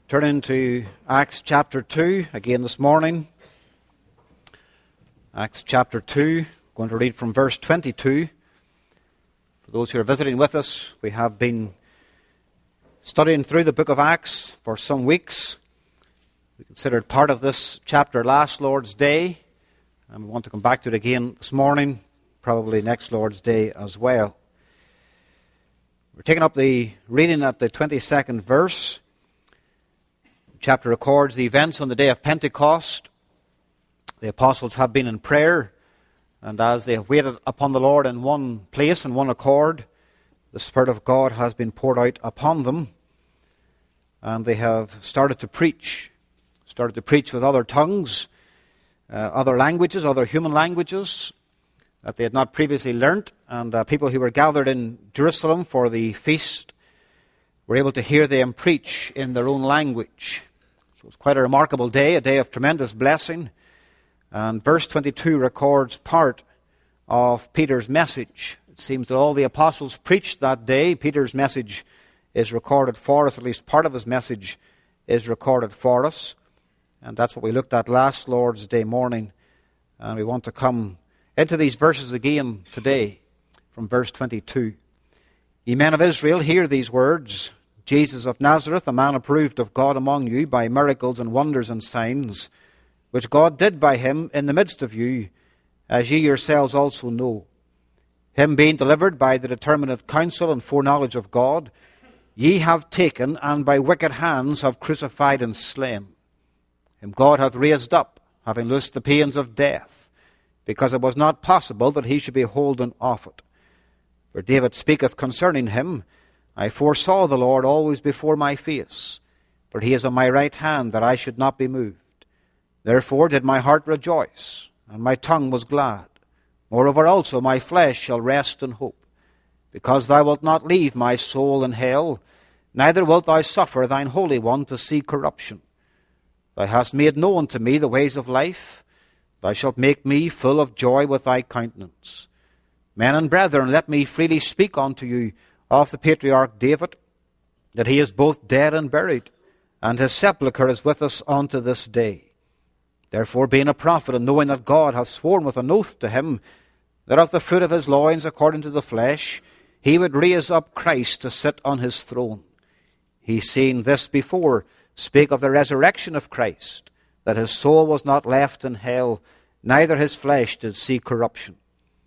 Turn into Acts chapter 2 again this morning. Acts chapter 2, going to read from verse 22. For those who are visiting with us, we have been studying through the book of Acts for some weeks. We considered part of this chapter last Lord's Day, and we want to come back to it again this morning, probably next Lord's Day as well. We're taking up the reading at the 22nd verse. The chapter records the events on the day of Pentecost. The apostles have been in prayer, and as they have waited upon the Lord in one place and one accord, the Spirit of God has been poured out upon them, and they have started to preach with other tongues, other languages, other human languages that they had not previously learnt, and people who were gathered in Jerusalem for the feast were able to hear them preach in their own language. So it was quite a remarkable day, a day of tremendous blessing. And verse 22 records part of Peter's message. It seems that all the apostles preached that day. Peter's message is recorded for us, at least part of his message is recorded for us. And that's what we looked at last Lord's Day morning. And we want to come into these verses again today from verse 22. Ye men of Israel, hear these words. Jesus of Nazareth, a man approved of God among you by miracles and wonders and signs, which God did by him in the midst of you, as ye yourselves also know. Him being delivered by the determinate counsel and foreknowledge of God, ye have taken, and by wicked hands have crucified and slain. Him God hath raised up, having loosed the pains of death, because it was not possible that he should be holden off it. For David speaketh concerning him, I foresaw the Lord always before my face, for he is on my right hand, that I should not be moved. Therefore did my heart rejoice, and my tongue was glad. Moreover also my flesh shall rest in hope, because thou wilt not leave my soul in hell, neither wilt thou suffer thine Holy One to see corruption. Thou hast made known to me the ways of life. Thou shalt make me full of joy with thy countenance. Men and brethren, let me freely speak unto you of the patriarch David, that he is both dead and buried, and his sepulchre is with us unto this day. Therefore, being a prophet, and knowing that God hath sworn with an oath to him, that of the fruit of his loins, according to the flesh, he would raise up Christ to sit on his throne. He, seeing this before, spake of the resurrection of Christ, that his soul was not left in hell, neither his flesh did see corruption.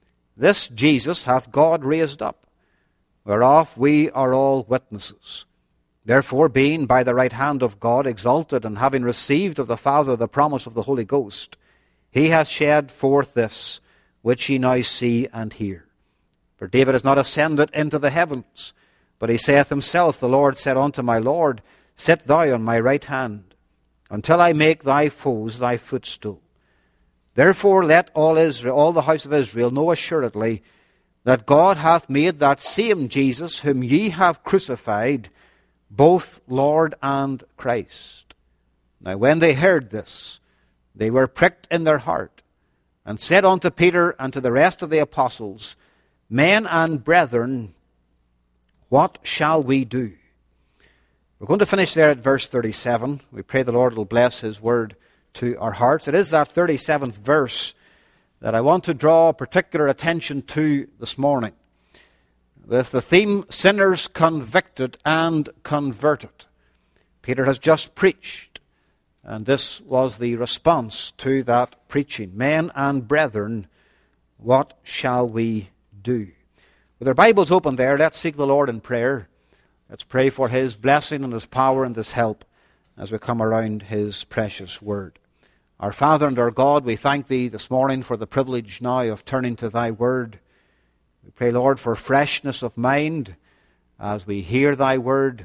This Jesus hath God raised up, whereof we are all witnesses. Therefore, being by the right hand of God exalted, and having received of the Father the promise of the Holy Ghost, he hath shed forth this, which ye now see and hear. For David is not ascended into the heavens, but he saith himself, the Lord said unto my Lord, Sit thou on my right hand, until I make thy foes thy footstool. Therefore let all Israel, all the house of Israel, know assuredly that God hath made that same Jesus whom ye have crucified, both Lord and Christ. Now when they heard this, they were pricked in their heart, and said unto Peter and to the rest of the apostles, Men and brethren, what shall we do? We're going to finish there at verse 37. We pray the Lord will bless his word to our hearts. It is that 37th verse that I want to draw particular attention to this morning, with the theme, Sinners Convicted and Converted. Peter has just preached, and this was the response to that preaching. Men and brethren, what shall we do? With our Bibles open there, let's seek the Lord in prayer. Let's pray for his blessing and his power and his help as we come around his precious word. Our Father and our God, we thank thee this morning for the privilege now of turning to thy word. We pray, Lord, for freshness of mind as we hear thy word.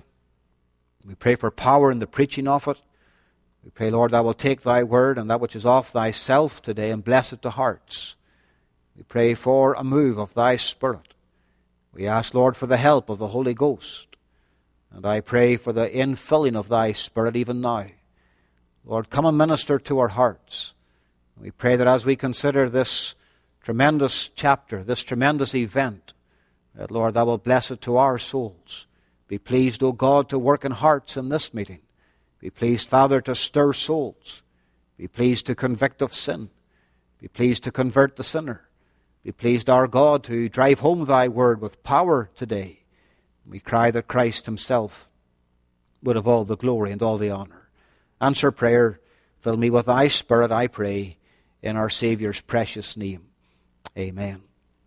We pray for power in the preaching of it. We pray, Lord, thou wilt take thy word and that which is of thyself today and bless it to hearts. We pray for a move of thy Spirit. We ask, Lord, for the help of the Holy Ghost. And I pray for the infilling of thy Spirit even now. Lord, come and minister to our hearts. We pray that as we consider this tremendous chapter, this tremendous event, that, Lord, thou wilt bless it to our souls. Be pleased, O God, to work in hearts in this meeting. Be pleased, Father, to stir souls. Be pleased to convict of sin. Be pleased to convert the sinner. Be pleased, our God, to drive home thy word with power today. We cry that Christ himself would have all the glory and all the honor. Answer prayer. Fill me with thy Spirit, I pray, in our Saviour's precious name. Amen.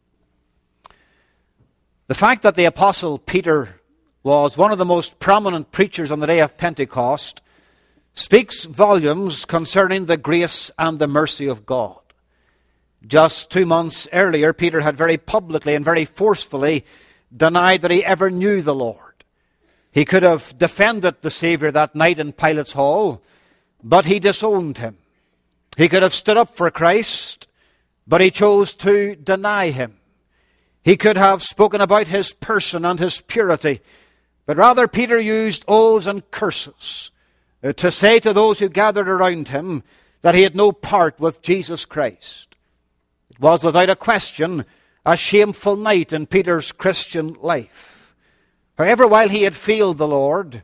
The fact that the Apostle Peter was one of the most prominent preachers on the day of Pentecost speaks volumes concerning the grace and the mercy of God. Just 2 months earlier, Peter had very publicly and very forcefully denied that he ever knew the Lord. He could have defended the Savior that night in Pilate's hall, but he disowned him. He could have stood up for Christ, but he chose to deny him. He could have spoken about his person and his purity, but rather Peter used oaths and curses to say to those who gathered around him that he had no part with Jesus Christ. It was without a question a shameful night in Peter's Christian life. However, while he had failed the Lord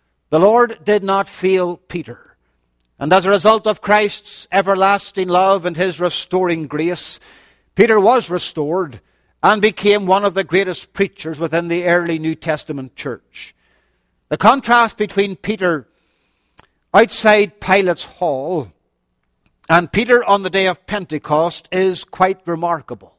did not fail Peter. And as a result of Christ's everlasting love and his restoring grace, Peter was restored and became one of the greatest preachers within the early New Testament church. The contrast between Peter outside Pilate's hall and Peter on the day of Pentecost is quite remarkable.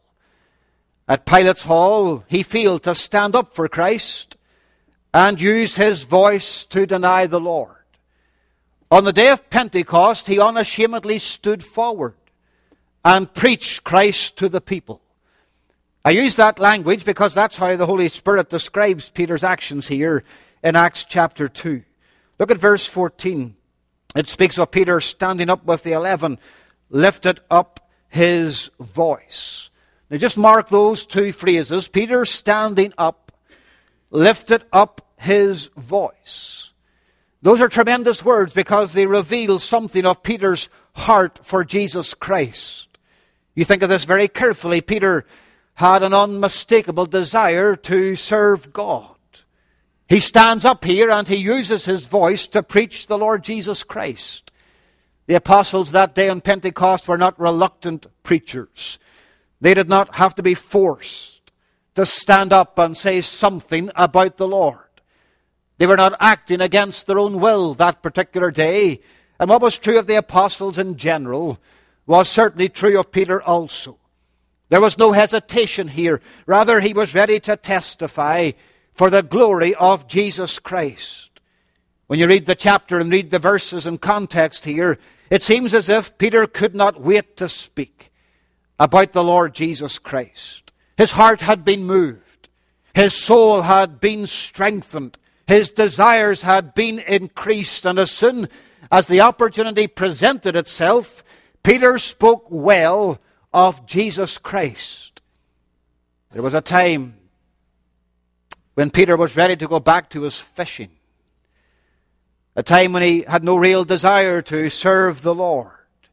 At Pilate's hall, he failed to stand up for Christ and use his voice to deny the Lord. On the day of Pentecost, he unashamedly stood forward and preached Christ to the people. I use that language because that's how the Holy Spirit describes Peter's actions here in Acts chapter 2. Look at verse 14. It speaks of Peter standing up with the 11, lifted up his voice. Now just mark those two phrases. Peter standing up, lifted up his voice. Those are tremendous words because they reveal something of Peter's heart for Jesus Christ. You think of this very carefully. Peter had an unmistakable desire to serve God. He stands up here and he uses his voice to preach the Lord Jesus Christ. The apostles that day on Pentecost were not reluctant preachers. They did not have to be forced to stand up and say something about the Lord. They were not acting against their own will that particular day. And what was true of the apostles in general was certainly true of Peter also. There was no hesitation here. Rather, he was ready to testify for the glory of Jesus Christ. When you read the chapter and read the verses in context here, it seems as if Peter could not wait to speak about the Lord Jesus Christ. His heart had been moved. His soul had been strengthened. His desires had been increased. And as soon as the opportunity presented itself, Peter spoke well of Jesus Christ. There was a time when Peter was ready to go back to his fishing. A time when he had no real desire to serve the Lord.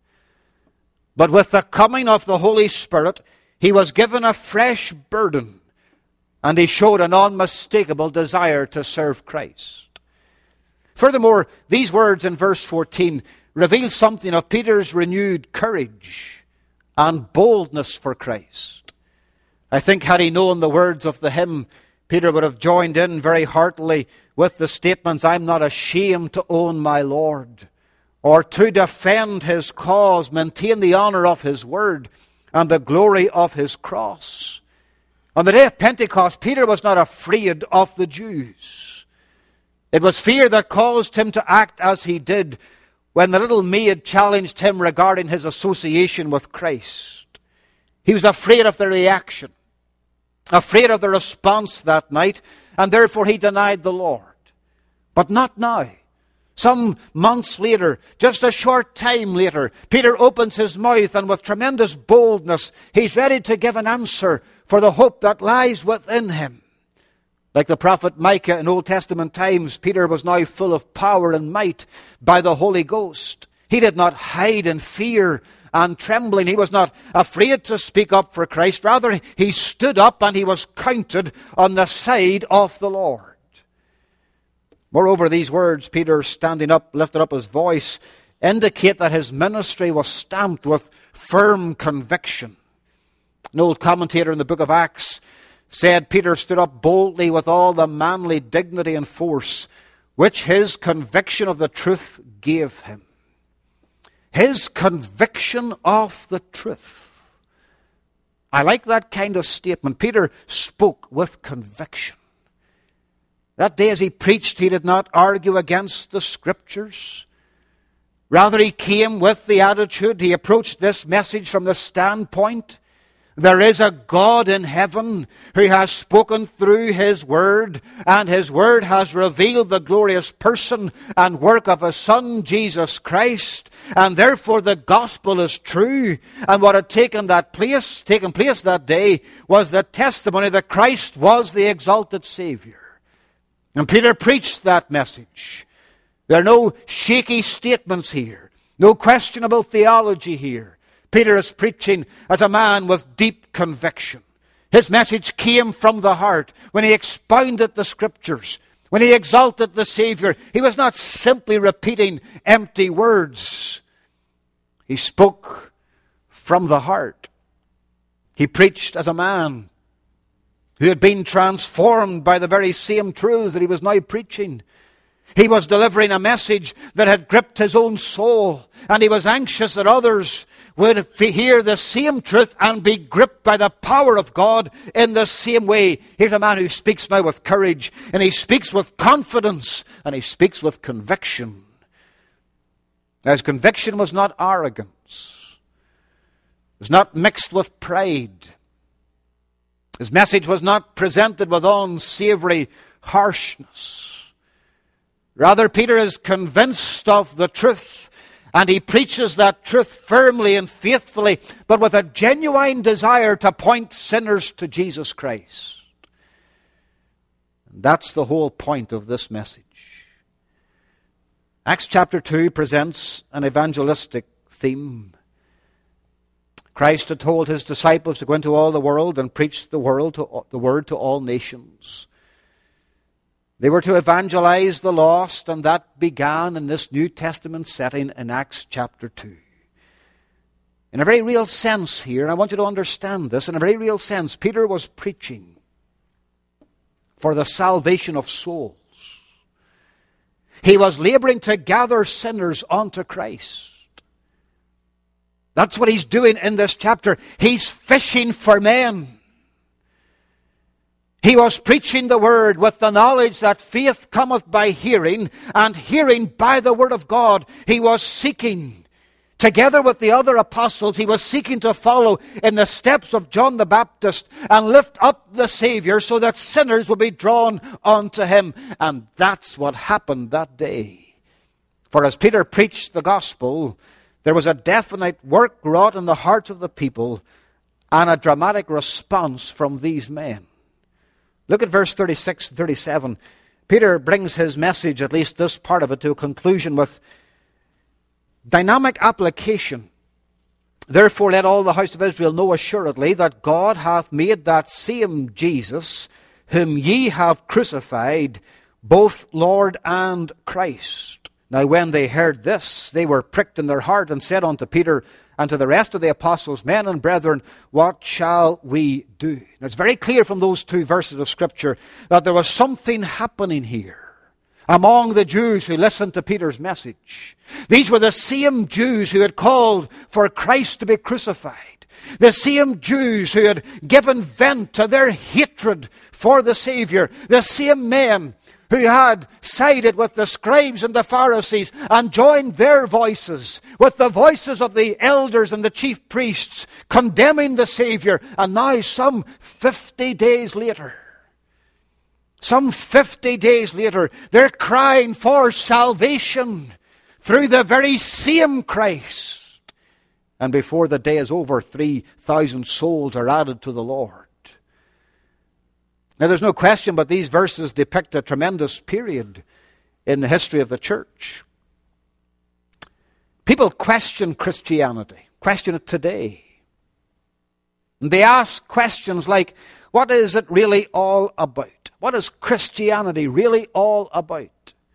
But with the coming of the Holy Spirit, he was given a fresh burden, and he showed an unmistakable desire to serve Christ. Furthermore, these words in verse 14 reveal something of Peter's renewed courage and boldness for Christ. I think had he known the words of the hymn, Peter would have joined in very heartily with the statements, "I'm not ashamed to own my Lord," or to defend his cause, maintain the honor of his word and the glory of his cross. On the day of Pentecost, Peter was not afraid of the Jews. It was fear that caused him to act as he did when the little maid challenged him regarding his association with Christ. He was afraid of the reaction, afraid of the response that night, and therefore he denied the Lord. But not now. Some months later, just a short time later, Peter opens his mouth and with tremendous boldness, he's ready to give an answer for the hope that lies within him. Like the prophet Micah in Old Testament times, Peter was now full of power and might by the Holy Ghost. He did not hide in fear and trembling. He was not afraid to speak up for Christ. Rather, he stood up and he was counted on the side of the Lord. Moreover, these words, Peter standing up, lifted up his voice, indicate that his ministry was stamped with firm conviction. An old commentator in the book of Acts said Peter stood up boldly with all the manly dignity and force which his conviction of the truth gave him. His conviction of the truth. I like that kind of statement. Peter spoke with conviction. That day as he preached, he did not argue against the Scriptures. Rather, he came with the attitude, he approached this message from the standpoint, there is a God in heaven who has spoken through His Word, and His Word has revealed the glorious person and work of His Son, Jesus Christ, and therefore the gospel is true. And what had taken place that day was the testimony that Christ was the exalted Savior. And Peter preached that message. There are no shaky statements here, no questionable theology here. Peter is preaching as a man with deep conviction. His message came from the heart. When he expounded the Scriptures, when he exalted the Savior, he was not simply repeating empty words. He spoke from the heart. He preached as a man who had been transformed by the very same truths that he was now preaching. He was delivering a message that had gripped his own soul, and he was anxious that others would hear the same truth and be gripped by the power of God in the same way. Here's a man who speaks now with courage, and he speaks with confidence, and he speaks with conviction. His conviction was not arrogance. It was not mixed with pride. His message was not presented with unsavory harshness. Rather, Peter is convinced of the truth, and he preaches that truth firmly and faithfully, but with a genuine desire to point sinners to Jesus Christ. And that's the whole point of this message. Acts chapter 2 presents an evangelistic theme. Christ had told his disciples to go into all the world and preach the word to all nations. They were to evangelize the lost, and that began in this New Testament setting in Acts chapter 2. In a very real sense here, and I want you to understand this, in a very real sense, Peter was preaching for the salvation of souls. He was laboring to gather sinners unto Christ. That's what he's doing in this chapter. He's fishing for men. He was preaching the word with the knowledge that faith cometh by hearing, and hearing by the word of God. He was seeking, together with the other apostles, he was seeking to follow in the steps of John the Baptist and lift up the Savior so that sinners would be drawn unto him. And that's what happened that day. For as Peter preached the gospel, there was a definite work wrought in the hearts of the people and a dramatic response from these men. Look at verse 36 and 37. Peter brings his message, at least this part of it, to a conclusion with dynamic application. Therefore let all the house of Israel know assuredly that God hath made that same Jesus, whom ye have crucified, both Lord and Christ. Now when they heard this, they were pricked in their heart, and said unto Peter and to the rest of the apostles, Men and brethren, what shall we do? Now it's very clear from those two verses of Scripture that there was something happening here among the Jews who listened to Peter's message. These were the same Jews who had called for Christ to be crucified. The same Jews who had given vent to their hatred for the Savior. The same men who had sided with the scribes and the Pharisees and joined their voices with the voices of the elders and the chief priests, condemning the Savior. And now, some 50 days later, they're crying for salvation through the very same Christ. And before the day is over, 3,000 souls are added to the Lord. Now, there's no question but these verses depict a tremendous period in the history of the church. People question Christianity, question it today. And they ask questions like, what is it really all about? What is Christianity really all about?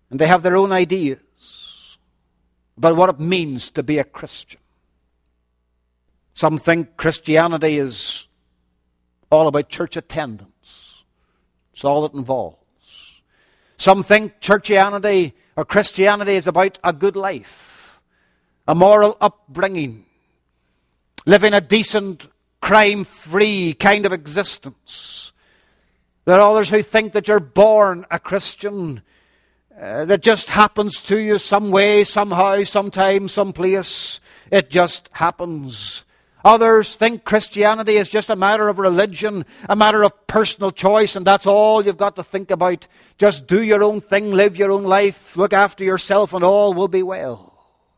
And they have their own ideas about what it means to be a Christian. Some think Christianity is all about church attendance. It's all it involves. Some think Christianity is about a good life, a moral upbringing, living a decent, crime-free kind of existence. There are others who think that you're born a Christian, that just happens to you some way, somehow, sometime, someplace. It just happens. Others think Christianity is just a matter of religion, a matter of personal choice, and that's all you've got to think about. Just do your own thing, live your own life, look after yourself, and all will be well.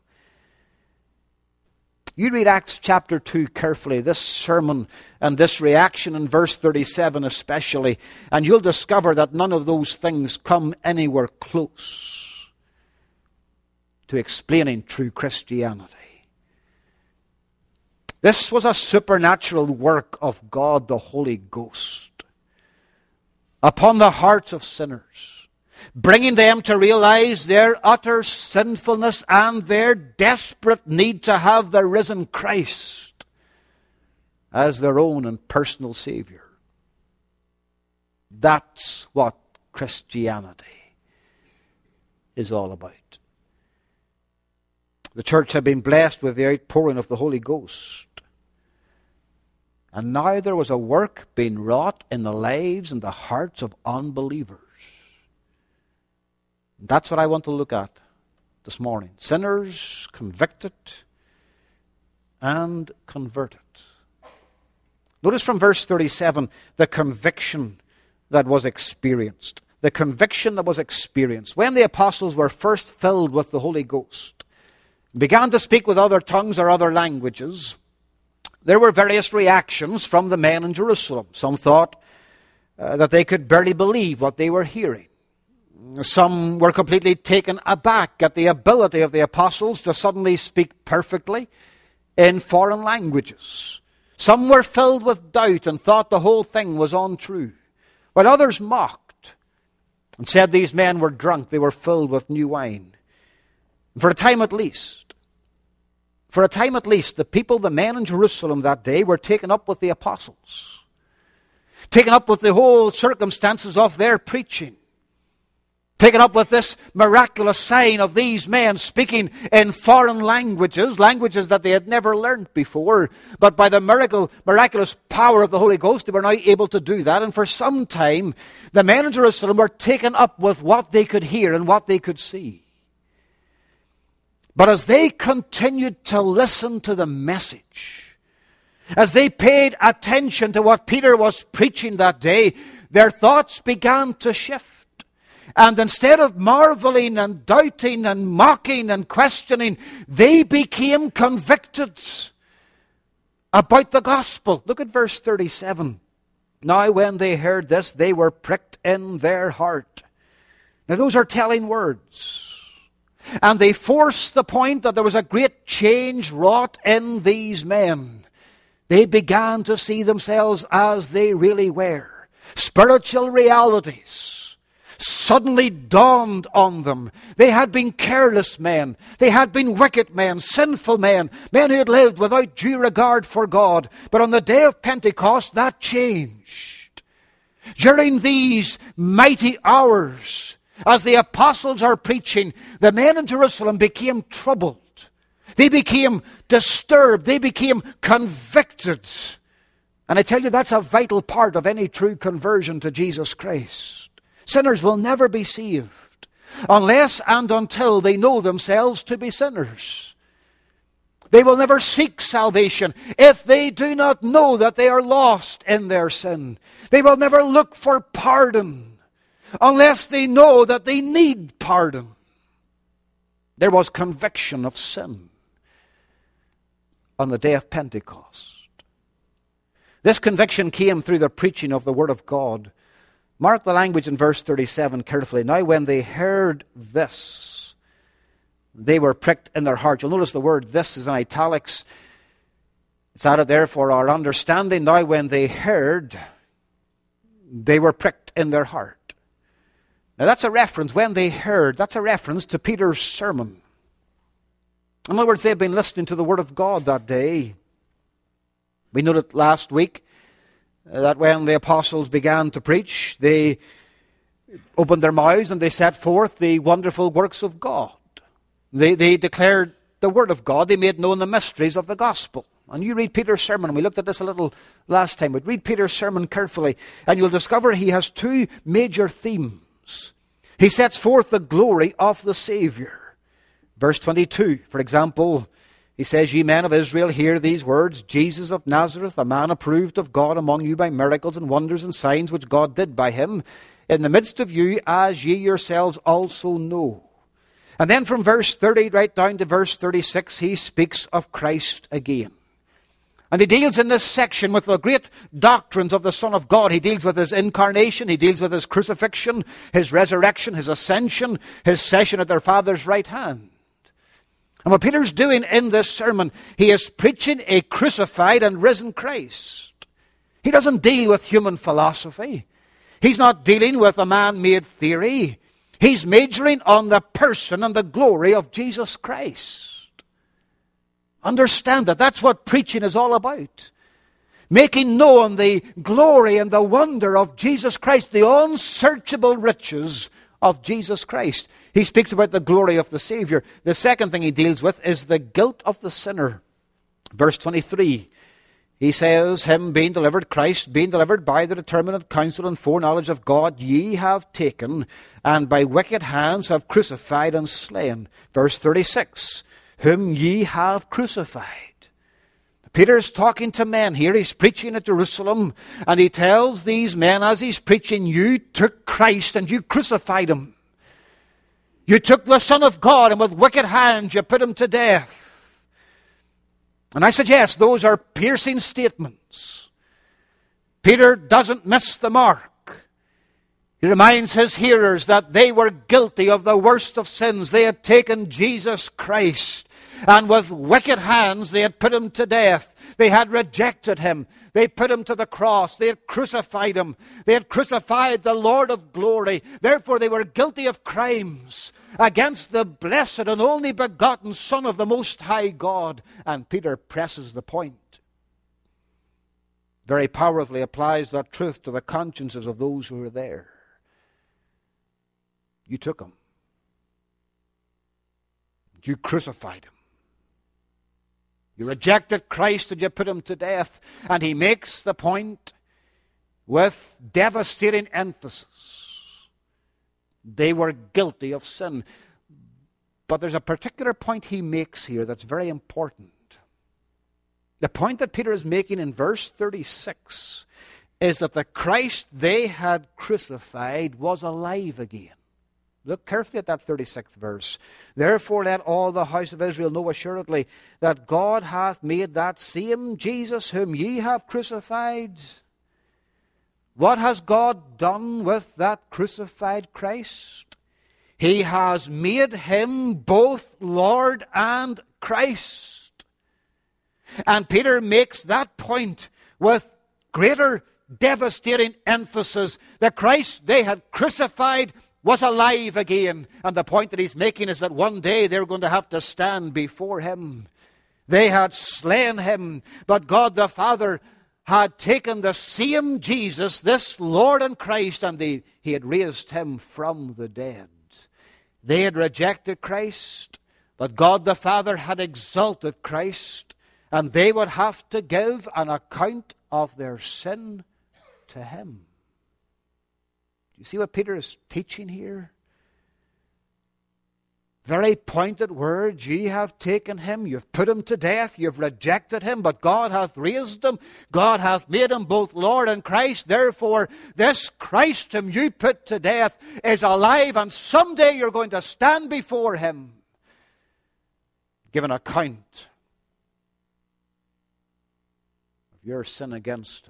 You read Acts chapter 2 carefully, this sermon and this reaction in verse 37 especially, and you'll discover that none of those things come anywhere close to explaining true Christianity. This was a supernatural work of God the Holy Ghost upon the hearts of sinners, bringing them to realize their utter sinfulness and their desperate need to have the risen Christ as their own and personal Savior. That's what Christianity is all about. The church had been blessed with the outpouring of the Holy Ghost. And now there was a work being wrought in the lives and the hearts of unbelievers. That's what I want to look at this morning. Sinners convicted and converted. Notice from verse 37 the conviction that was experienced. The conviction that was experienced. When the apostles were first filled with the Holy Ghost, began to speak with other tongues or other languages, there were various reactions from the men in Jerusalem. Some thought that they could barely believe what they were hearing. Some were completely taken aback at the ability of the apostles to suddenly speak perfectly in foreign languages. Some were filled with doubt and thought the whole thing was untrue, while others mocked and said these men were drunk, they were filled with new wine. For a time at least, the people, the men in Jerusalem that day, were taken up with the apostles, taken up with the whole circumstances of their preaching, taken up with this miraculous sign of these men speaking in foreign languages, languages that they had never learned before. But by the miraculous power of the Holy Ghost, they were now able to do that. And for some time, the men in Jerusalem were taken up with what they could hear and what they could see. But as they continued to listen to the message, as they paid attention to what Peter was preaching that day, their thoughts began to shift. And instead of marveling and doubting and mocking and questioning, they became convicted about the gospel. Look at verse 37. Now when they heard this, they were pricked in their heart. Now those are telling words. And they forced the point that there was a great change wrought in these men. They began to see themselves as they really were. Spiritual realities suddenly dawned on them. They had been careless men. They had been wicked men, sinful men, men who had lived without due regard for God. But on the day of Pentecost, that changed. During these mighty hours, as the apostles are preaching, the men in Jerusalem became troubled. They became disturbed. They became convicted. And I tell you, that's a vital part of any true conversion to Jesus Christ. Sinners will never be saved unless and until they know themselves to be sinners. They will never seek salvation if they do not know that they are lost in their sin. They will never look for pardon unless they know that they need pardon. There was conviction of sin on the day of Pentecost. This conviction came through the preaching of the Word of God. Mark the language in verse 37 carefully. Now when they heard this, they were pricked in their heart. You'll notice the word "this" is in italics. It's added there for our understanding. Now when they heard, they were pricked in their heart. Now that's a reference, when they heard, that's a reference to Peter's sermon. In other words, they've been listening to the Word of God that day. We noted last week that when the apostles began to preach, they opened their mouths and they set forth the wonderful works of God. They declared the Word of God. They made known the mysteries of the gospel. And you read Peter's sermon, and we looked at this a little last time, but read Peter's sermon carefully, and you'll discover he has two major themes. He sets forth the glory of the Savior. Verse 22, for example, he says, "Ye men of Israel, hear these words. Jesus of Nazareth, a man approved of God among you by miracles and wonders and signs which God did by him in the midst of you, as ye yourselves also know." And then from verse 30 right down to verse 36, he speaks of Christ again. And he deals in this section with the great doctrines of the Son of God. He deals with his incarnation, he deals with his crucifixion, his resurrection, his ascension, his session at their Father's right hand. And what Peter's doing in this sermon, he is preaching a crucified and risen Christ. He doesn't deal with human philosophy. He's not dealing with a man-made theory. He's majoring on the person and the glory of Jesus Christ. Understand that. That's what preaching is all about. Making known the glory and the wonder of Jesus Christ, the unsearchable riches of Jesus Christ. He speaks about the glory of the Savior. The second thing he deals with is the guilt of the sinner. Verse 23, he says, "Him being delivered, Christ being delivered by the determinate counsel and foreknowledge of God, ye have taken, and by wicked hands have crucified and slain." Verse 36, "Whom ye have crucified." Peter's talking to men here. He's preaching at Jerusalem, and he tells these men as he's preaching, you took Christ and you crucified him. You took the Son of God, and with wicked hands you put him to death. And I suggest those are piercing statements. Peter doesn't miss the mark. He reminds his hearers that they were guilty of the worst of sins. They had taken Jesus Christ, and with wicked hands they had put him to death. They had rejected him. They put him to the cross. They had crucified him. They had crucified the Lord of glory. Therefore they were guilty of crimes against the blessed and only begotten Son of the Most High God. And Peter presses the point. Very powerfully applies that truth to the consciences of those who are there. You took him. You crucified him. You rejected Christ and you put him to death. And he makes the point with devastating emphasis. They were guilty of sin. But there's a particular point he makes here that's very important. The point that Peter is making in verse 36 is that the Christ they had crucified was alive again. Look carefully at that 36th verse. "Therefore let all the house of Israel know assuredly that God hath made that same Jesus whom ye have crucified." What has God done with that crucified Christ? He has made him both Lord and Christ. And Peter makes that point with greater devastating emphasis. The Christ they had crucified was alive again. And the point that he's making is that one day they're going to have to stand before him. They had slain him, but God the Father had taken the same Jesus, this Lord and Christ, and he had raised him from the dead. They had rejected Christ, but God the Father had exalted Christ, and they would have to give an account of their sin to him. You see what Peter is teaching here? Very pointed words. Ye have taken him, you've put him to death, you've rejected him, but God hath raised him. God hath made him both Lord and Christ. Therefore, this Christ whom you put to death is alive, and someday you're going to stand before him, give an account of your sin against him.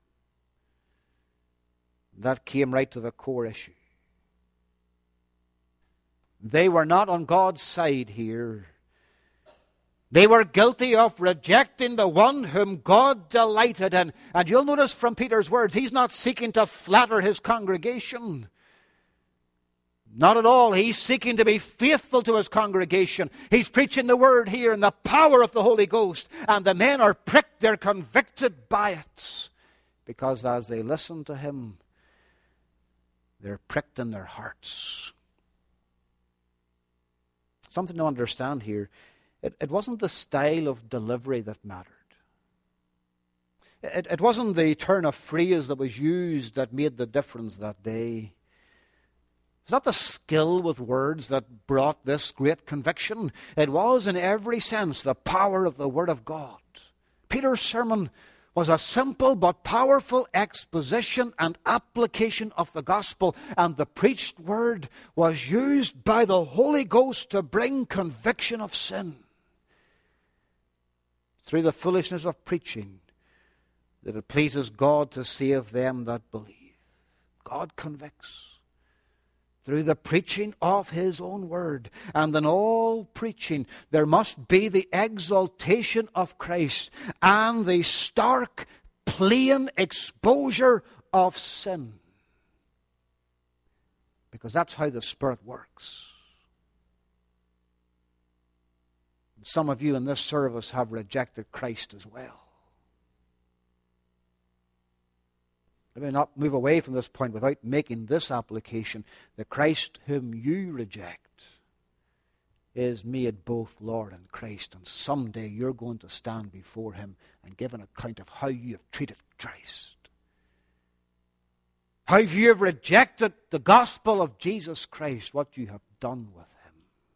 That came right to the core issue. They were not on God's side here. They were guilty of rejecting the one whom God delighted in. And you'll notice from Peter's words, he's not seeking to flatter his congregation. Not at all. He's seeking to be faithful to his congregation. He's preaching the word here in the power of the Holy Ghost. And the men are pricked. They're convicted by it. Because as they listen to him, they're pricked in their hearts. Something to understand here. It wasn't the style of delivery that mattered. It wasn't the turn of phrase that was used that made the difference that day. It's not the skill with words that brought this great conviction. It was, in every sense, the power of the Word of God. Peter's sermon was a simple but powerful exposition and application of the gospel, and the preached word was used by the Holy Ghost to bring conviction of sin. Through the foolishness of preaching, that it pleases God to save them that believe. God convicts through the preaching of his own word. And in all preaching, there must be the exaltation of Christ and the stark, plain exposure of sin. Because that's how the Spirit works. Some of you in this service have rejected Christ as well. Let me not move away from this point without making this application. The Christ whom you reject is made both Lord and Christ. And someday you're going to stand before him and give an account of how you have treated Christ. How you have rejected the gospel of Jesus Christ, what you have done with him.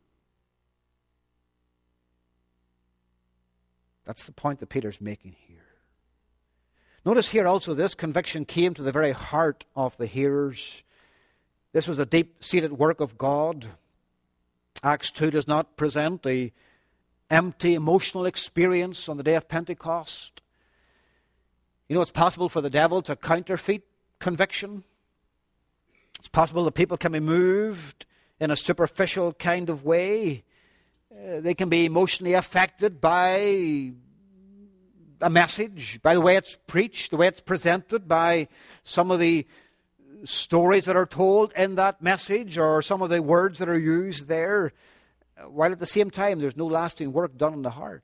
That's the point that Peter's making here. Notice here also this conviction came to the very heart of the hearers. This was a deep-seated work of God. Acts 2 does not present the empty emotional experience on the day of Pentecost. You know, it's possible for the devil to counterfeit conviction. It's possible that people can be moved in a superficial kind of way. They can be emotionally affected by a message, by the way it's preached, the way it's presented, by some of the stories that are told in that message, or some of the words that are used there, while at the same time there's no lasting work done in the heart.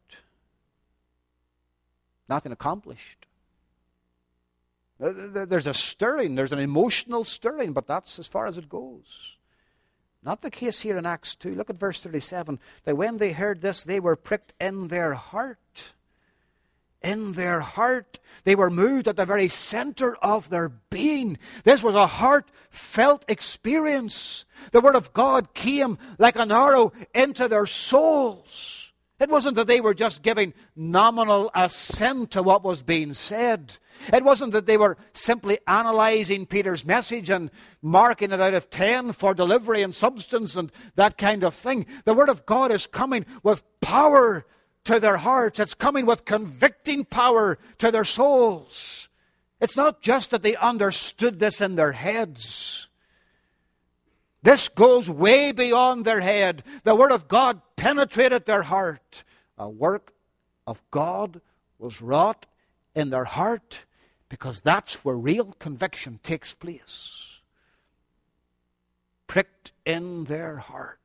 Nothing accomplished. There's a stirring, there's an emotional stirring, but that's as far as it goes. Not the case here in Acts 2. Look at verse 37. That when they heard this, they were pricked in their heart. In their heart. They were moved at the very center of their being. This was a heartfelt experience. The Word of God came like an arrow into their souls. It wasn't that they were just giving nominal assent to what was being said. It wasn't that they were simply analyzing Peter's message and marking it out of 10 for delivery and substance and that kind of thing. The Word of God is coming with power to their hearts. It's coming with convicting power to their souls. It's not just that they understood this in their heads. This goes way beyond their head. The Word of God penetrated their heart. A work of God was wrought in their heart, because that's where real conviction takes place. Pricked in their heart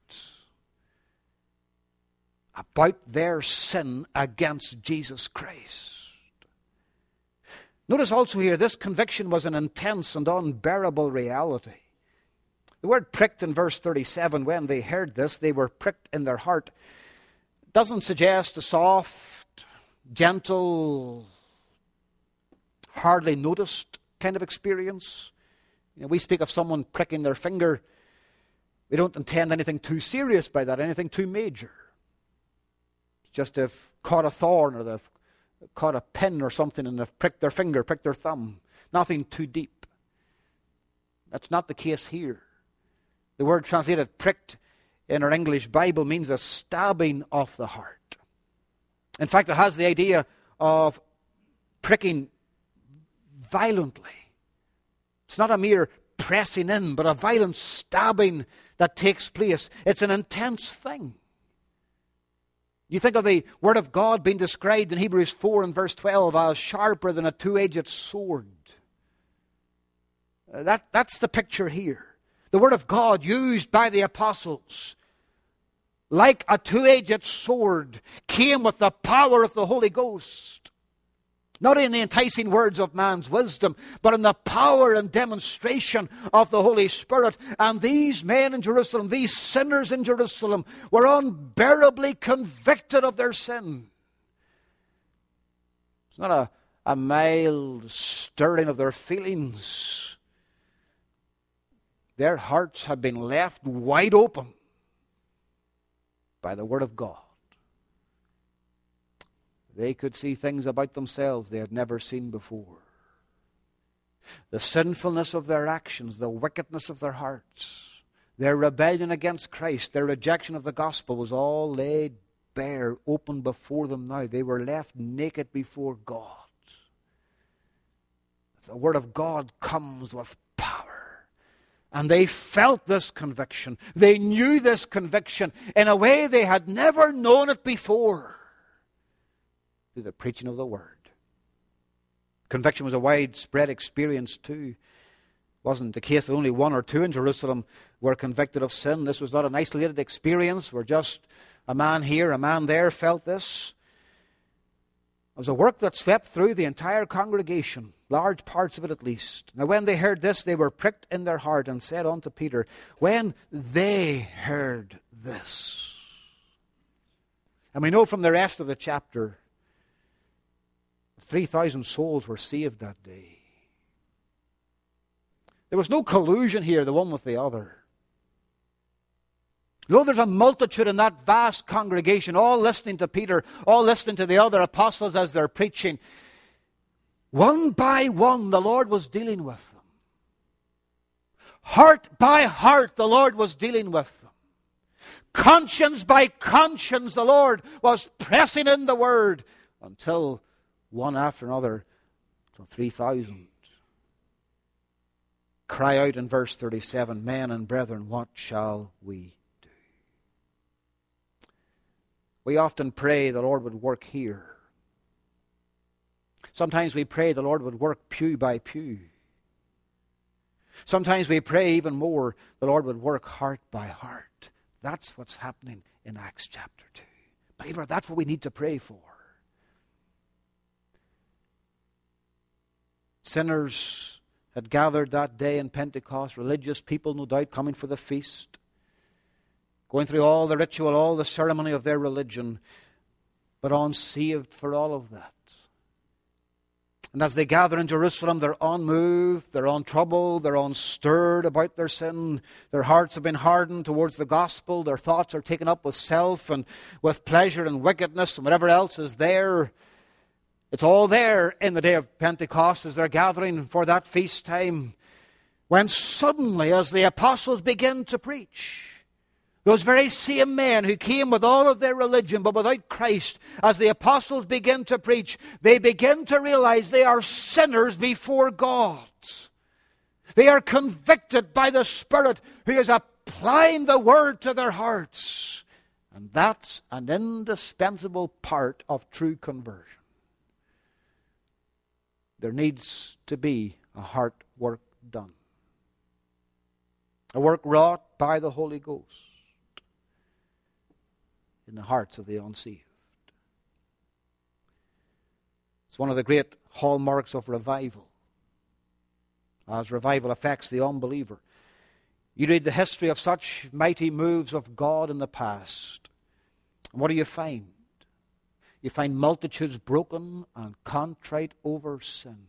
about their sin against Jesus Christ. Notice also here, this conviction was an intense and unbearable reality. The word pricked in verse 37, when they heard this, they were pricked in their heart, doesn't suggest a soft, gentle, hardly noticed kind of experience. You know, we speak of someone pricking their finger. We don't intend anything too serious by that, anything too major. It's just they've caught a thorn or they've caught a pin or something and they've pricked their finger, pricked their thumb. Nothing too deep. That's not the case here. The word translated pricked in our English Bible means a stabbing of the heart. In fact, it has the idea of pricking violently. It's not a mere pressing in, but a violent stabbing that takes place. It's an intense thing. You think of the Word of God being described in Hebrews 4 and verse 12 as sharper than a two-edged sword. That's the picture here. The Word of God used by the apostles, like a two-edged sword, came with the power of the Holy Ghost. Not in the enticing words of man's wisdom, but in the power and demonstration of the Holy Spirit. And these men in Jerusalem, these sinners in Jerusalem, were unbearably convicted of their sin. It's not a mild stirring of their feelings. Their hearts had been left wide open by the Word of God. They could see things about themselves they had never seen before. The sinfulness of their actions, the wickedness of their hearts, their rebellion against Christ, their rejection of the gospel was all laid bare, open before them now. They were left naked before God. The Word of God comes with power. And they felt this conviction. They knew this conviction in a way they had never known it before. Through the preaching of the Word. Conviction was a widespread experience too. It wasn't the case that only one or two in Jerusalem were convicted of sin. This was not an isolated experience where just a man here, a man there felt this. It was a work that swept through the entire congregation, large parts of it at least. Now when they heard this, they were pricked in their heart and said unto Peter, when they heard this. And we know from the rest of the chapter, 3,000 souls were saved that day. There was no collusion here, the one with the other. Though there's a multitude in that vast congregation, all listening to Peter, all listening to the other apostles as they're preaching, one by one the Lord was dealing with them. Heart by heart the Lord was dealing with them. Conscience by conscience the Lord was pressing in the Word until one after another, till 3,000. Cry out in verse 37, men and brethren, what shall we do? We often pray the Lord would work here. Sometimes we pray the Lord would work pew by pew. Sometimes we pray even more, the Lord would work heart by heart. That's what's happening in Acts chapter 2. Believer, that's what we need to pray for. Sinners had gathered that day in Pentecost, religious people no doubt coming for the feast, going through all the ritual, all the ceremony of their religion, but unsaved for all of that. And as they gather in Jerusalem, they're unmoved, they're untroubled, they're unstirred about their sin. Their hearts have been hardened towards the gospel. Their thoughts are taken up with self and with pleasure and wickedness and whatever else is there. It's all there in the day of Pentecost as they're gathering for that feast time. When suddenly, as the apostles begin to preach, those very same men who came with all of their religion but without Christ, as the apostles begin to preach, they begin to realize they are sinners before God. They are convicted by the Spirit who is applying the Word to their hearts. And that's an indispensable part of true conversion. There needs to be a heart work done. A work wrought by the Holy Ghost in the hearts of the unsaved. It's one of the great hallmarks of revival. As revival affects the unbeliever. You read the history of such mighty moves of God in the past. And what do you find? You find multitudes broken and contrite over sin.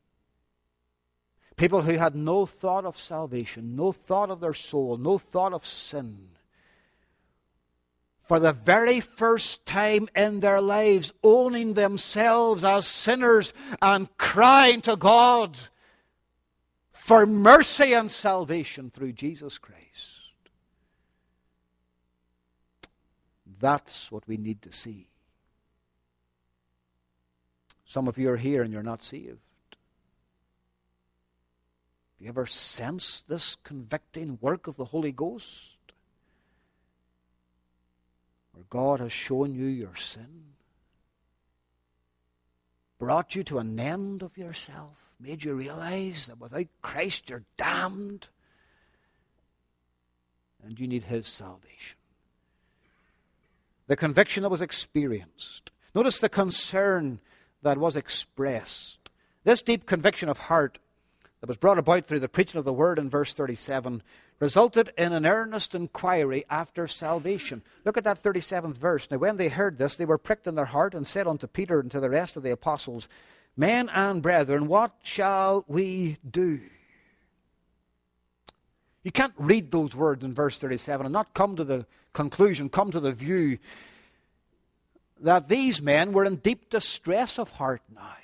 People who had no thought of salvation, no thought of their soul, no thought of sin. For the very first time in their lives, owning themselves as sinners and crying to God for mercy and salvation through Jesus Christ. That's what we need to see. Some of you are here and you're not saved. Have you ever sensed this convicting work of the Holy Ghost? Where God has shown you your sin, brought you to an end of yourself, made you realize that without Christ you're damned, and you need His salvation. The conviction that was experienced. Notice the concern that was expressed. This deep conviction of heart that was brought about through the preaching of the Word in verse 37 resulted in an earnest inquiry after salvation. Look at that 37th verse. Now when they heard this, they were pricked in their heart and said unto Peter and to the rest of the apostles, Men and brethren, what shall we do? You can't read those words in verse 37 and not come to the conclusion, come to the view that these men were in deep distress of heart now.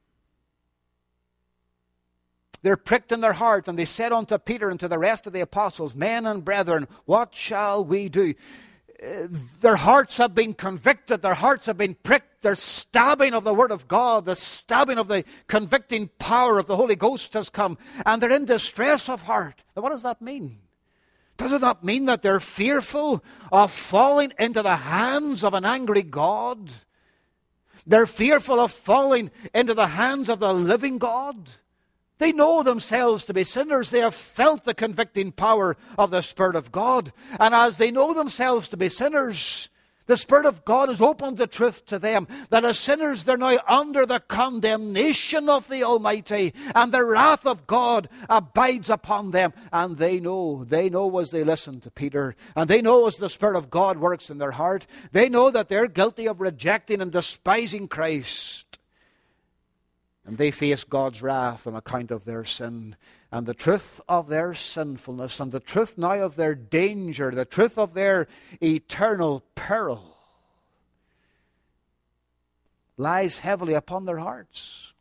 They're pricked in their heart, and they said unto Peter and to the rest of the apostles, Men and brethren, what shall we do? Their hearts have been convicted, their hearts have been pricked, their stabbing of the Word of God, the stabbing of the convicting power of the Holy Ghost has come, and they're in distress of heart. Now, what does that mean? Does it not mean that they're fearful of falling into the hands of an angry God? They're fearful of falling into the hands of the living God? They know themselves to be sinners. They have felt the convicting power of the Spirit of God. And as they know themselves to be sinners, the Spirit of God has opened the truth to them that as sinners they're now under the condemnation of the Almighty, and the wrath of God abides upon them. And they know as they listen to Peter, and they know as the Spirit of God works in their heart, they know that they're guilty of rejecting and despising Christ. And they face God's wrath on account of their sin. And the truth of their sinfulness, and the truth now of their danger, the truth of their eternal peril, lies heavily upon their hearts.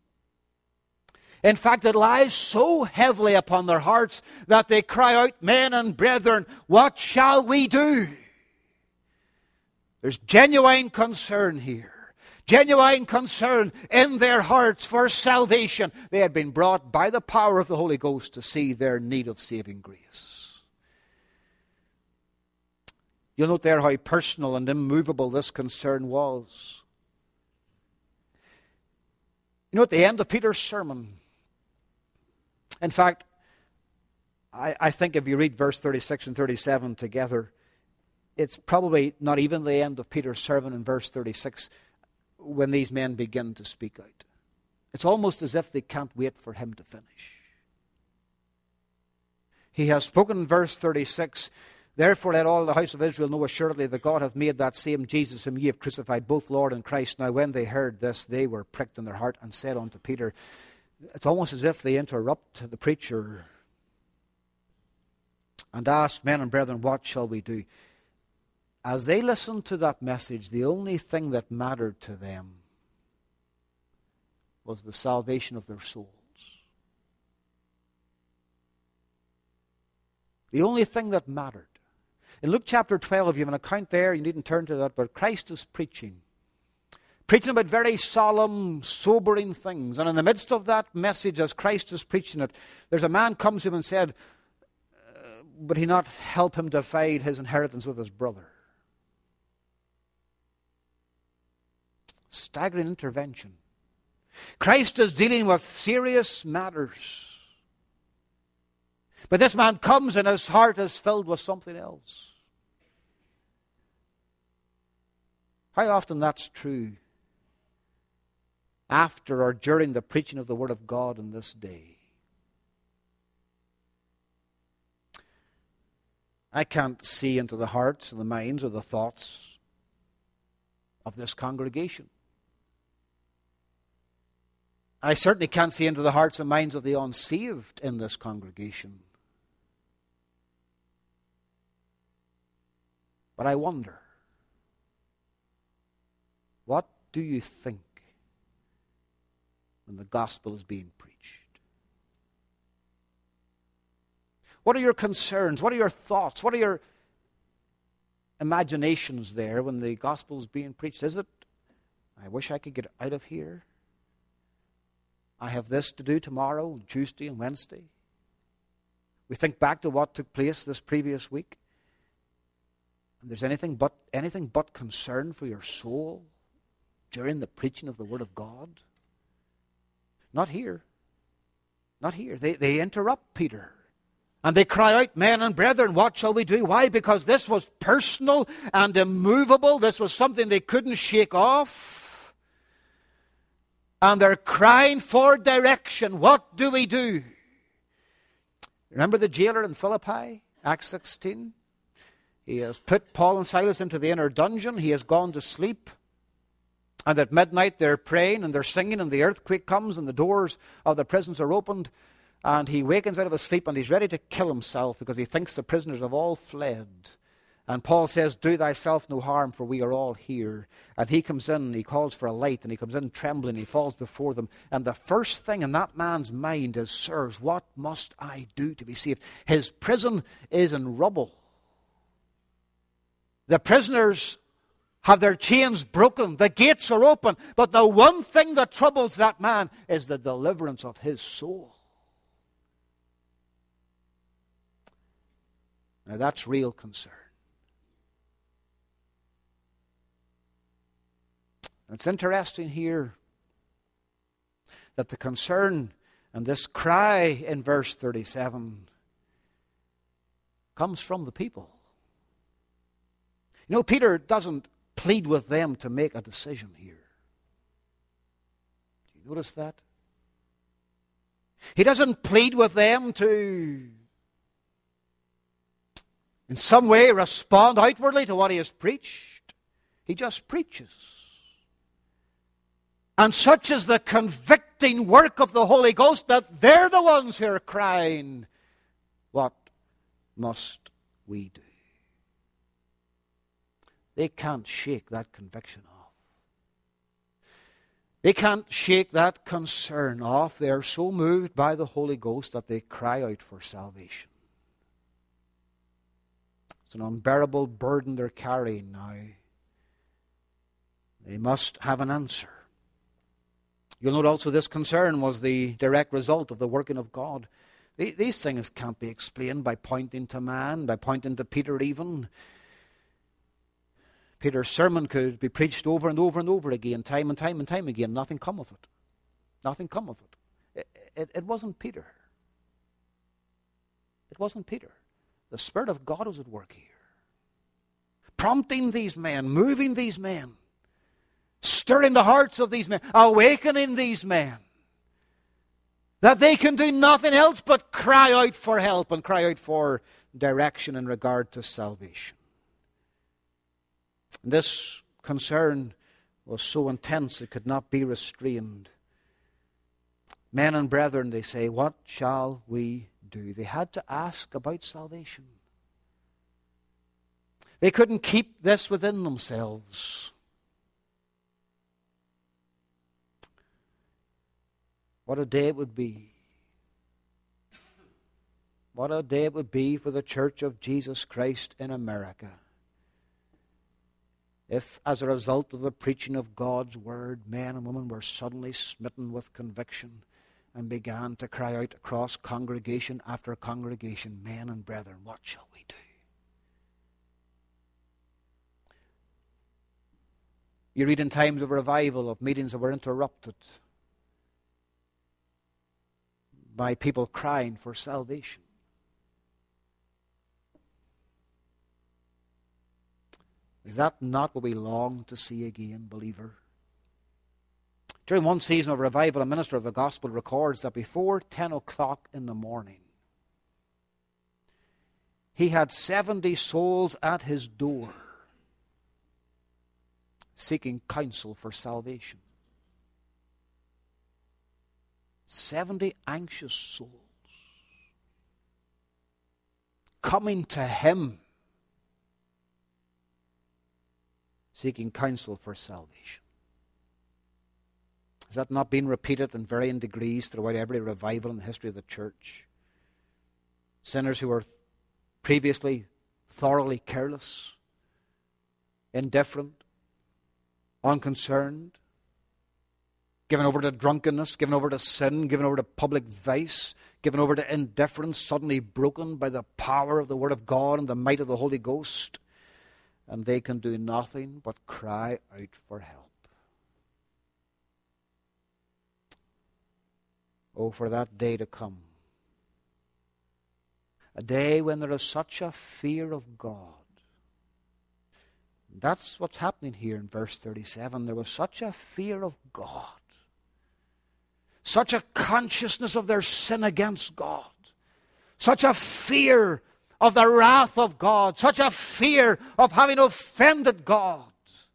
In fact, it lies so heavily upon their hearts that they cry out, Men and brethren, what shall we do? There's genuine concern here. Genuine concern in their hearts for salvation. They had been brought by the power of the Holy Ghost to see their need of saving grace. You'll note there how personal and immovable this concern was. You know, at the end of Peter's sermon, in fact, I think if you read verse 36 and 37 together, it's probably not even the end of Peter's sermon in verse 36 when these men begin to speak out. It's almost as if they can't wait for him to finish. He has spoken in verse 36, Therefore let all the house of Israel know assuredly that God hath made that same Jesus whom ye have crucified, both Lord and Christ. Now when they heard this, they were pricked in their heart and said unto Peter, it's almost as if they interrupt the preacher and ask, Men and brethren, what shall we do? As they listened to that message, the only thing that mattered to them was the salvation of their souls. The only thing that mattered. In Luke chapter 12, you have an account there, you needn't turn to that, but Christ is preaching about very solemn, sobering things. And in the midst of that message, as Christ is preaching it, there's a man comes to him and said, would he not help him divide his inheritance with his brother? Staggering intervention. Christ is dealing with serious matters. But this man comes and his heart is filled with something else. How often that's true after or during the preaching of the Word of God in this day. I can't see into the hearts and the minds or the thoughts of this congregation. I certainly can't see into the hearts and minds of the unsaved in this congregation. But I wonder, what do you think when the gospel is being preached? What are your concerns? What are your thoughts? What are your imaginations there when the gospel is being preached? Is it, I wish I could get out of here. I have this to do tomorrow and Tuesday and Wednesday. We think back to what took place this previous week. And there's anything but concern for your soul during the preaching of the Word of God. Not here. Not here. They interrupt Peter. And they cry out, men and brethren, what shall we do? Why? Because this was personal and immovable. This was something they couldn't shake off. And they're crying for direction. What do we do? Remember the jailer in Philippi, Acts 16? He has put Paul and Silas into the inner dungeon. He has gone to sleep. And at midnight they're praying and they're singing, and the earthquake comes and the doors of the prisons are opened. And he wakens out of his sleep and he's ready to kill himself because he thinks the prisoners have all fled. And Paul says, do thyself no harm, for we are all here. And he comes in, he calls for a light, and he comes in trembling, he falls before them. And the first thing in that man's mind is, sirs, what must I do to be saved? His prison is in rubble. The prisoners have their chains broken. The gates are open. But the one thing that troubles that man is the deliverance of his soul. Now that's real concern. It's interesting here that the concern and this cry in verse 37 comes from the people. You know, Peter doesn't plead with them to make a decision here. Do you notice that? He doesn't plead with them to, in some way, respond outwardly to what he has preached. He just preaches. And such is the convicting work of the Holy Ghost that they're the ones who are crying, what must we do? They can't shake that conviction off. They can't shake that concern off. They are so moved by the Holy Ghost that they cry out for salvation. It's an unbearable burden they're carrying now. They must have an answer. You'll note also this concern was the direct result of the working of God. These things can't be explained by pointing to man, by pointing to Peter even. Peter's sermon could be preached over and over and over again, time and time and time again. Nothing come of it. Nothing come of it. It wasn't Peter. It wasn't Peter. The Spirit of God was at work here. Prompting these men, moving these men, stirring the hearts of these men, awakening these men, that they can do nothing else but cry out for help and cry out for direction in regard to salvation. And this concern was so intense it could not be restrained. Men and brethren, they say, what shall we do? They had to ask about salvation. They couldn't keep this within themselves. What a day it would be. What a day it would be for the Church of Jesus Christ in America if, as a result of the preaching of God's Word, men and women were suddenly smitten with conviction and began to cry out across congregation after congregation, men and brethren, what shall we do? You read in times of revival of meetings that were interrupted by people crying for salvation. Is that not what we long to see again, believer? During one season of revival, a minister of the gospel records that before 10 o'clock in the morning, he had 70 souls at his door seeking counsel for salvation. 70 anxious souls coming to him seeking counsel for salvation. Has that not been repeated in varying degrees throughout every revival in the history of the church? Sinners who were previously thoroughly careless, indifferent, unconcerned, given over to drunkenness, given over to sin, given over to public vice, given over to indifference, suddenly broken by the power of the Word of God and the might of the Holy Ghost. And they can do nothing but cry out for help. Oh, for that day to come. A day when there is such a fear of God. That's what's happening here in verse 37. There was such a fear of God. Such a consciousness of their sin against God. Such a fear of the wrath of God. Such a fear of having offended God.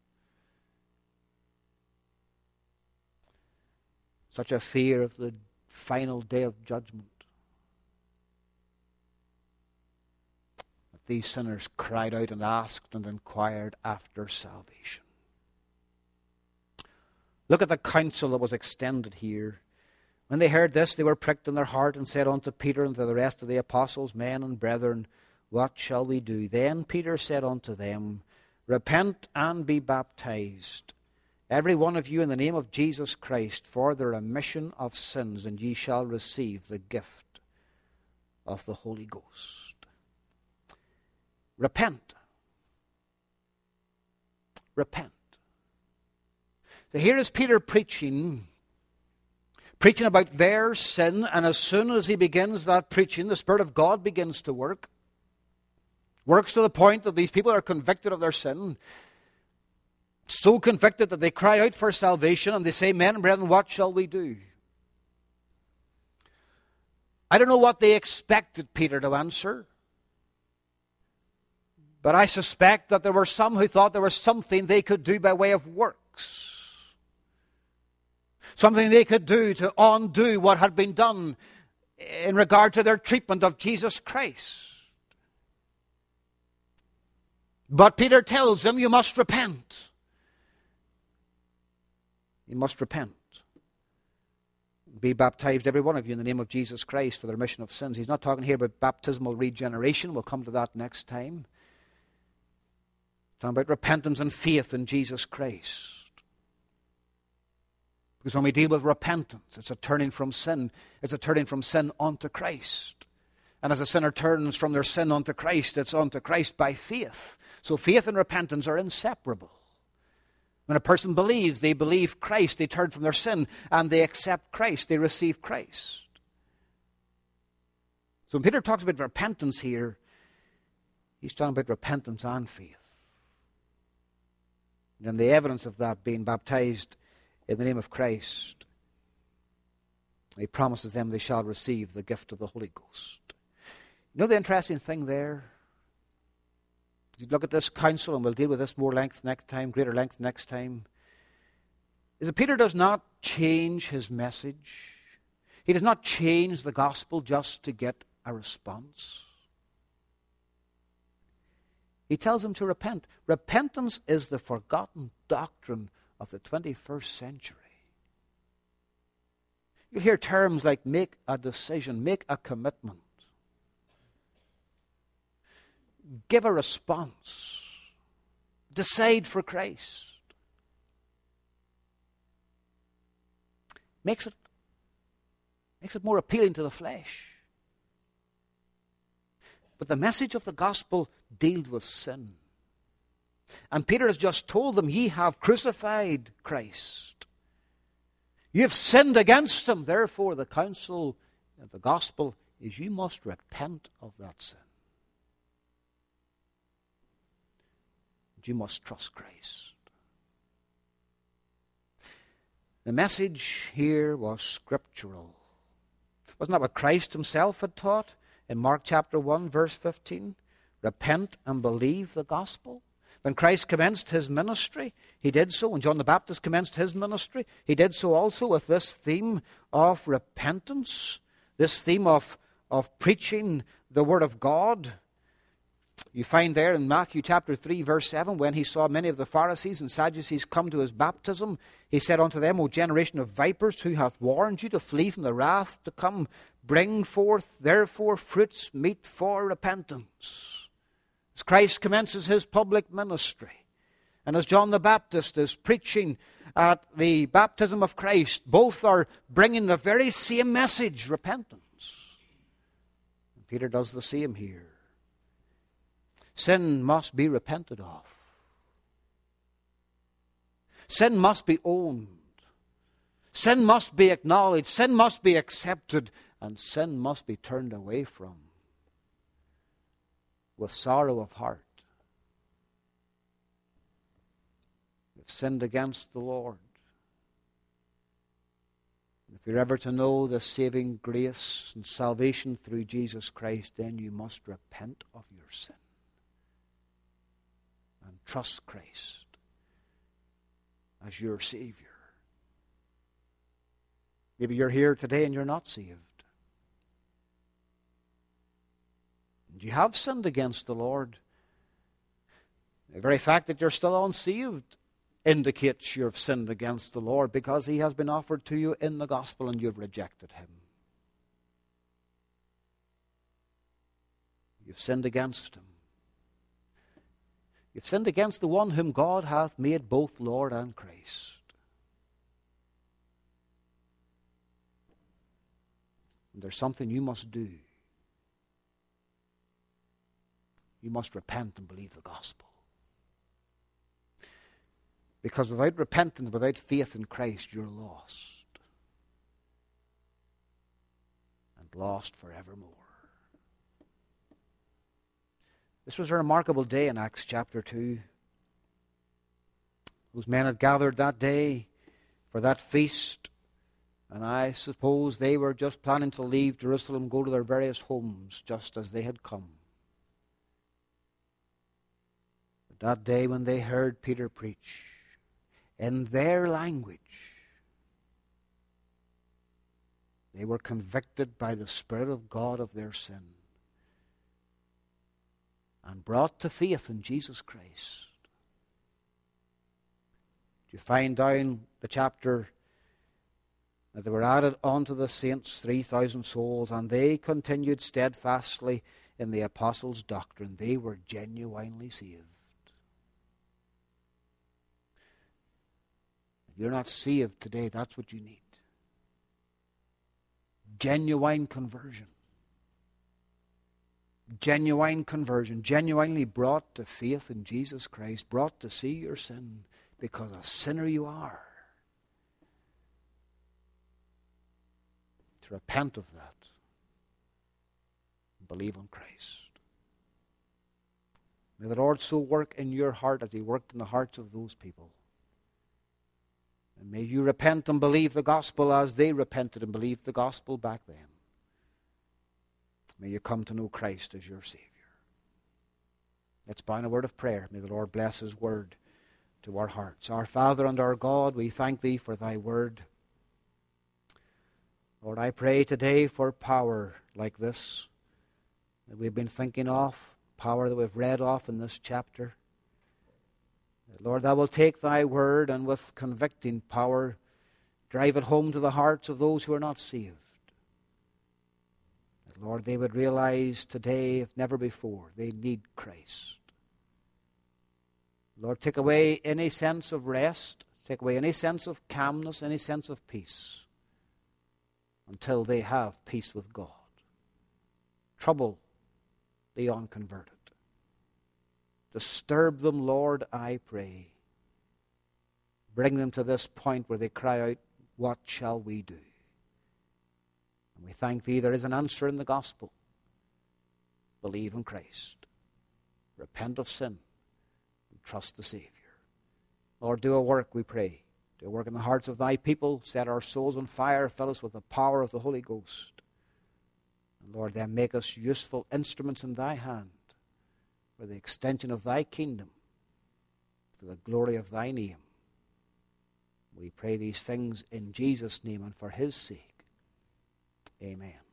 Such a fear of the final day of judgment. That these sinners cried out and asked and inquired after salvation. Look at the counsel that was extended here. When they heard this, they were pricked in their heart and said unto Peter and to the rest of the apostles, Men and brethren, what shall we do? Then Peter said unto them, Repent and be baptized, every one of you in the name of Jesus Christ, for the remission of sins, and ye shall receive the gift of the Holy Ghost. Repent. Repent. So here is Peter preaching about their sin, and as soon as he begins that preaching, the Spirit of God begins to work. Works to the point that these people are convicted of their sin. So convicted that they cry out for salvation and they say, Men and brethren, what shall we do? I don't know what they expected Peter to answer. But I suspect that there were some who thought there was something they could do by way of works. Something they could do to undo what had been done in regard to their treatment of Jesus Christ. But Peter tells them, you must repent. You must repent. Be baptized, every one of you, in the name of Jesus Christ for the remission of sins. He's not talking here about baptismal regeneration. We'll come to that next time. He's talking about repentance and faith in Jesus Christ. Because when we deal with repentance, it's a turning from sin. It's a turning from sin onto Christ. And as a sinner turns from their sin onto Christ, it's onto Christ by faith. So faith and repentance are inseparable. When a person believes, they believe Christ, they turn from their sin, and they accept Christ, they receive Christ. So when Peter talks about repentance here, he's talking about repentance and faith. And the evidence of that being baptized in the name of Christ, he promises them they shall receive the gift of the Holy Ghost. You know the interesting thing there? You look at this counsel, and we'll deal with this more length next time, greater length next time, is that Peter does not change his message. He does not change the gospel just to get a response. He tells them to repent. Repentance is the forgotten doctrine of the 21st century. You'll hear terms like make a decision, make a commitment. Give a response. Decide for Christ. Makes it more appealing to the flesh. But the message of the gospel deals with sin. And Peter has just told them, ye have crucified Christ. You have sinned against him. Therefore, the counsel of the gospel is you must repent of that sin. You must trust Christ. The message here was scriptural. Wasn't that what Christ himself had taught in Mark chapter 1, verse 15? Repent and believe the gospel. When Christ commenced his ministry, he did so. When John the Baptist commenced his ministry, he did so also with this theme of repentance, this theme of preaching the word of God. You find there in Matthew chapter 3, verse 7, when he saw many of the Pharisees and Sadducees come to his baptism, he said unto them, O generation of vipers, who hath warned you to flee from the wrath to come? Bring forth, therefore, fruits meet for repentance. As Christ commences his public ministry, and as John the Baptist is preaching at the baptism of Christ, both are bringing the very same message, repentance. And Peter does the same here. Sin must be repented of. Sin must be owned. Sin must be acknowledged. Sin must be accepted. And sin must be turned away from. with sorrow of heart. You've sinned against the Lord. If you're ever to know the saving grace and salvation through Jesus Christ, then you must repent of your sin and trust Christ as your Savior. Maybe you're here today and you're not saved. And you have sinned against the Lord. The very fact that you're still unsaved indicates you've sinned against the Lord, because He has been offered to you in the gospel and you've rejected Him. You've sinned against Him. You've sinned against the one whom God hath made both Lord and Christ. And there's something you must do. You must repent and believe the gospel. Because without repentance, without faith in Christ, you're lost. And lost forevermore. This was a remarkable day in Acts chapter 2. Those men had gathered that day for that feast. And I suppose they were just planning to leave Jerusalem, go to their various homes, just as they had come. But that day when they heard Peter preach, in their language, they were convicted by the Spirit of God of their sin and brought to faith in Jesus Christ. You find down the chapter that they were added unto the saints 3,000 souls, and they continued steadfastly in the apostles' doctrine. They were genuinely saved. You're not saved today, that's what you need. Genuine conversion. Genuine conversion. Genuinely brought to faith in Jesus Christ. Brought to see your sin because a sinner you are. To repent of that. And believe on Christ. May the Lord so work in your heart as He worked in the hearts of those people. And may you repent and believe the gospel as they repented and believed the gospel back then. May you come to know Christ as your Savior. Let's bow in a word of prayer. May the Lord bless His word to our hearts. Our Father and our God, we thank Thee for Thy word. Lord, I pray today for power like this that we've been thinking of, power that we've read off in this chapter. Lord, Thou will take Thy word and with convicting power drive it home to the hearts of those who are not saved. That, Lord, they would realize today, if never before, they need Christ. Lord, take away any sense of rest, take away any sense of calmness, any sense of peace, until they have peace with God. Trouble the unconverted. Disturb them, Lord, I pray. Bring them to this point where they cry out, what shall we do? And we thank Thee there is an answer in the gospel. Believe in Christ. Repent of sin. And trust the Savior. Lord, do a work, we pray. Do a work in the hearts of Thy people. Set our souls on fire. Fill us with the power of the Holy Ghost. And Lord, then make us useful instruments in Thy hand for the extension of Thy kingdom, for the glory of Thy name. We pray these things in Jesus' name and for His sake. Amen.